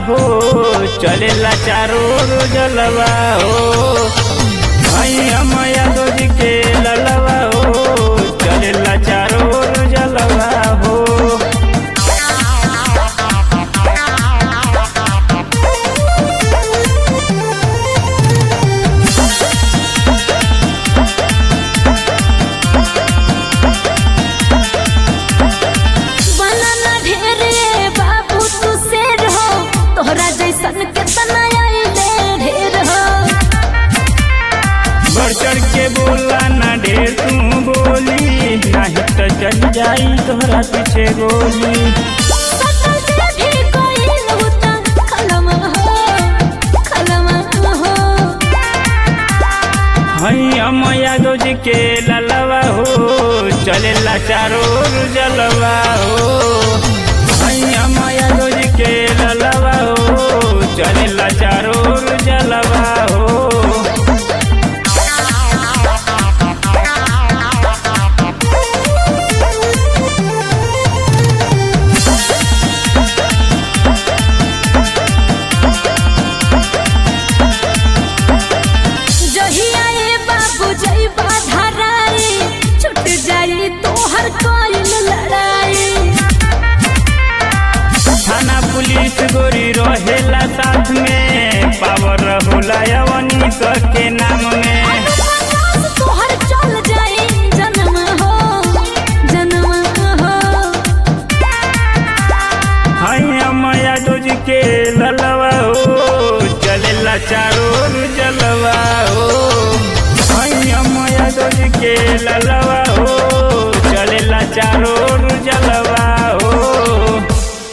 हो चलेला चारों ओर जलवा हो भैया मैया दोज के ललवा हो चलेला चारों ओर जलवा हो। बढ़ चढ़ के बोला ना ढेर तू बोली नहीं तो चल जाई तोहरा पीछे गोली। हैया मैया दोज के ललवा हो चलेला चारों ओर जलवा हो हैया मैया दोज के ललवा हो चलेला चारों ओर जलवा हो। थाना पुलिस गोरी रहेला साथ में पावर होला यवनी के नाम में। तोहर चल जाए जन्म हो हैया मैया दोज के ललवा हो चलेला चारों ओर जलवा हो हैया मैया दोज के ललवा हो चलेला चारों ओर